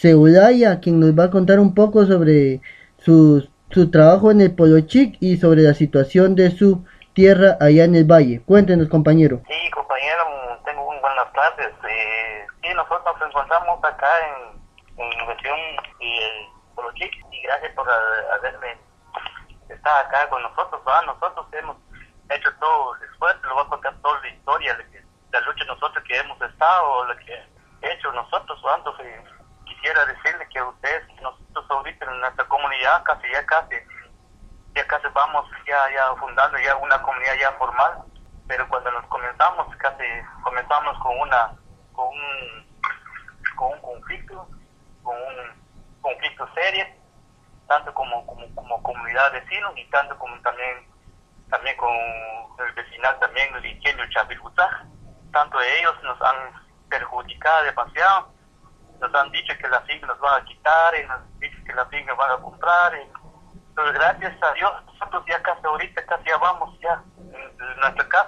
Seudaya, quien nos va a contar un poco sobre su trabajo en el Polochic y sobre la situación de su tierra allá en el valle. Cuéntenos, compañero. Sí, compañero, tengo muy buenas tardes. Sí, nosotros nos encontramos acá en región Polochic y gracias por haberme estado acá con nosotros. ¿Va? Nosotros hemos hecho todo el esfuerzo, lo voy a contar toda la historia de la lucha nosotros que hemos estado, lo que he hecho nosotros. ¿Va? Entonces, quisiera decirle que ustedes, nosotros ahorita en nuestra comunidad, ya casi vamos ya fundando ya una comunidad ya formal, pero cuando nos comenzamos con un, con un conflicto, con un conflicto serio, tanto como comunidad de vecinos y tanto como también con el vecinal también el ingenio Chavilgutá. Tanto ellos nos han perjudicado demasiado, nos han dicho que la finca nos van a quitar y nos han dicho que la finca van a comprar. Pero gracias a Dios, nosotros ya casi ahorita, casi ya vamos, nuestra casa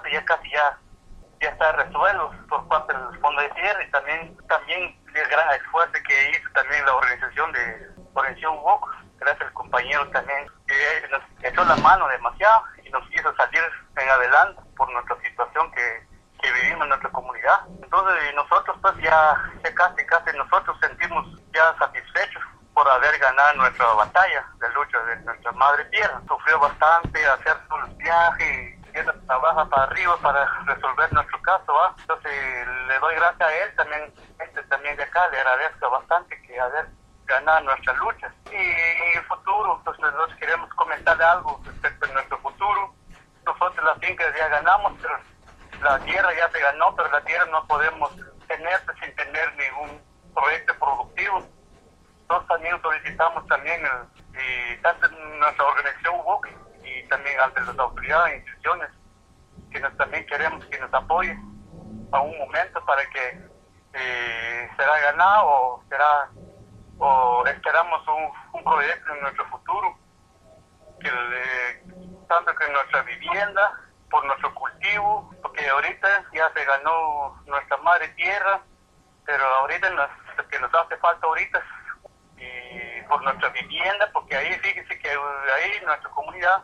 ya está resuelto por parte del Fondo de Tierra y también el gran esfuerzo que hizo también la organización UOC, gracias al compañero también, que nos echó la mano demasiado y nos hizo salir en adelante por nuestra situación que vivimos en nuestra comunidad. Entonces nosotros pues ya casi nosotros sentimos ya satisfechos por haber ganado nuestra batalla de lucha de nuestra madre tierra. Sufrió bastante hacer todos los viajes, trabaja para arriba para resolver nuestro caso, ¿va? Entonces le doy gracias a él también de acá, le agradezco bastante que haber ganado nuestra lucha. Y en el futuro, entonces nosotros queremos comentar algo respecto a nuestro futuro. Nosotros la finca ya ganamos, pero la tierra ya se ganó, pero la tierra no podemos tener sin tener ningún proyecto productivo. Nosotros también solicitamos tanto en nuestra organización UBOC y también ante las autoridades e instituciones que también queremos que nos apoyen a un momento para que será ganado o esperamos un proyecto en nuestro futuro tanto que nuestra vivienda, por nuestro cultivo, porque ahorita ya se ganó nuestra madre tierra, pero ahorita lo que nos hace falta ahorita y por nuestra vivienda, porque ahí fíjese que ahí nuestra comunidad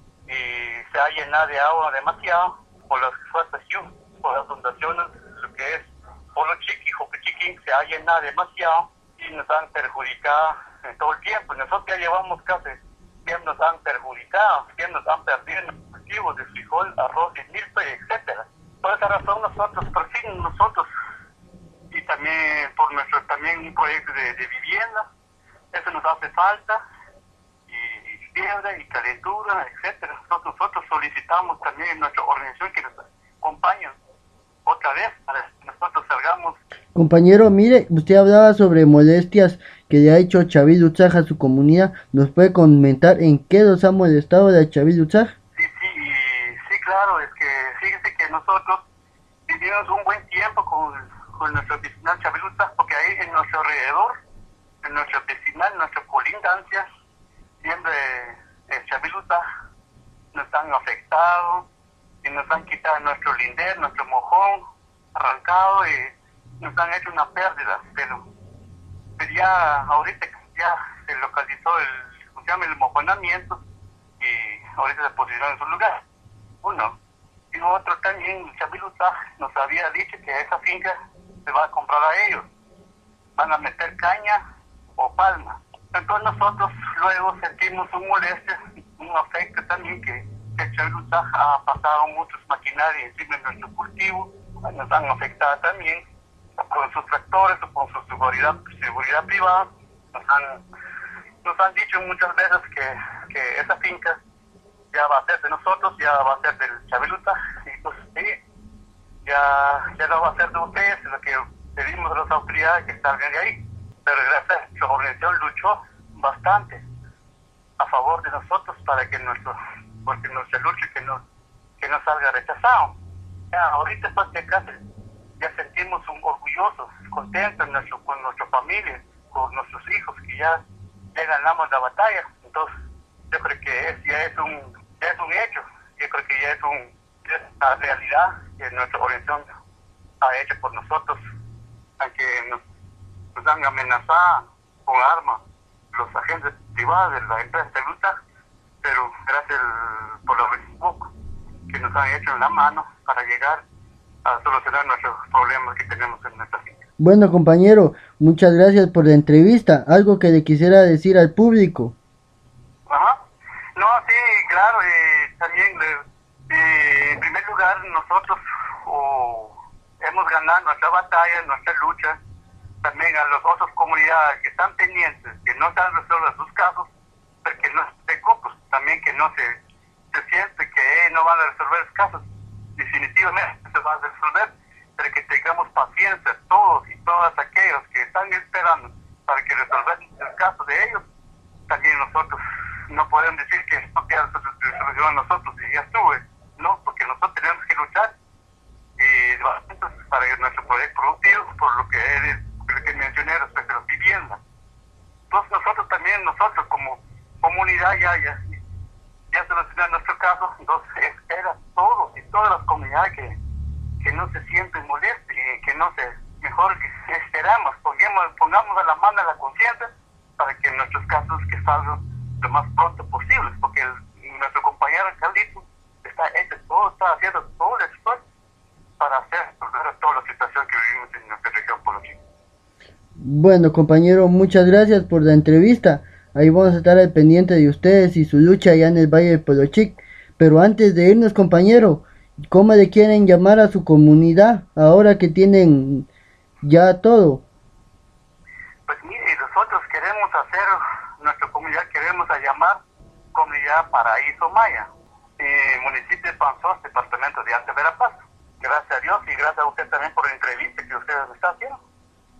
se ha llenado de agua demasiado por las fuertes lluvias, por las fundaciones, lo que es Polo Chiqui, Jopechiqui, se ha llenado demasiado y nos han perjudicado en todo el tiempo. Nosotros ya llevamos casi, siempre nos han perjudicado, siempre nos han perdido en los cultivos de frijol, arroz y milpa, etcétera. Por esa razón nosotros y también por nuestro también un proyecto de vivienda, eso nos hace falta, y fiebre y calentura, etcétera. Nosotros solicitamos también en nuestra organización que nos acompañen otra vez para que nosotros salgamos. Compañero, mire, usted hablaba sobre molestias que le ha hecho Chavil Utzaj a su comunidad. ¿Nos puede comentar en qué los ha molestado de Chavil Utzaj? Sí, claro, es que fíjese que nosotros vivimos un buen tiempo con nuestro vecinal Chavil Utzaj, porque ahí en nuestro alrededor, en nuestro vecinal, en nuestra colindancia, siempre el Chavil Utzaj nos han afectado y nos han quitado nuestro linder, nuestro mojón, arrancado y nos han hecho una pérdida, pero ya ahorita ya se localizó el mojonamiento y ahorita se posicionó en su lugar. Uno. Y otro también, Chavil Utzaj nos había dicho que esa finca se va a comprar a ellos. Van a meter caña o palma. Entonces nosotros luego sentimos un molestia, un afecto también que Chavil Utzaj ha pasado muchos maquinarias encima de nuestro cultivo, nos han afectado también con sus tractores o con su seguridad privada. Nos han dicho muchas veces que esa finca ya va a ser de nosotros, ya va a ser del Chavil Utzaj, y pues sí, ya no va a ser de ustedes, lo que pedimos a las autoridades que salgan de ahí. Pero gracias, la organización luchó bastante a favor de nosotros para que porque nuestra lucha que no salga rechazado. Ya, ahorita pues ya sentimos orgullosos, contentos con nuestra familia, con nuestros hijos, que ya ganamos la batalla. Entonces, yo creo que ya es un hecho, yo creo que ya es una realidad que nuestra organización ha hecho por nosotros, aunque nos han amenazado con armas los agentes privados de la empresa de lucha, pero gracias por los Facebook que nos han hecho en la mano para llegar a solucionar nuestros problemas que tenemos en nuestra vida. Bueno, compañero, muchas gracias por la entrevista. ¿Algo que le quisiera decir al público? Ajá. No, sí, claro, también en primer lugar nosotros hemos ganado nuestra batalla, nuestra lucha, también a las otras comunidades que están pendientes, que no se han resuelto sus casos, porque no se preocupen, también que no se siente que no van a resolver los casos, definitivamente se va a resolver, pero que tengamos paciencia todos y todas aquellos que están esperando para que resolver el caso de ellos. También nosotros no podemos decir que no queda solución a nosotros y ya estuve, no, porque nosotros tenemos que luchar y para nuestro proyecto productivo, por lo que mencioné respecto a las viviendas. Entonces nosotros como comunidad ya solucionar nuestro caso, entonces espera todos y todas las comunidades que no se sienten molestos y que no se, mejor que esperamos, pongamos a la mano a la conciencia para que nuestros casos que salgan lo más pronto posible, porque nuestro compañero Carlito está haciendo todo el esfuerzo para resolver toda la situación que vivimos en nuestra región Polochic. Bueno, compañero, muchas gracias por la entrevista. Ahí vamos a estar al pendiente de ustedes y su lucha allá en el Valle de Polochic. Pero antes de irnos, compañero, ¿cómo le quieren llamar a su comunidad ahora que tienen ya todo? Pues mire, nosotros queremos nuestra comunidad queremos llamar Comunidad Paraíso Maya, municipio de Panzós, departamento de Alta Verapaz. Gracias a Dios y gracias a usted también por la entrevista que usted me está haciendo.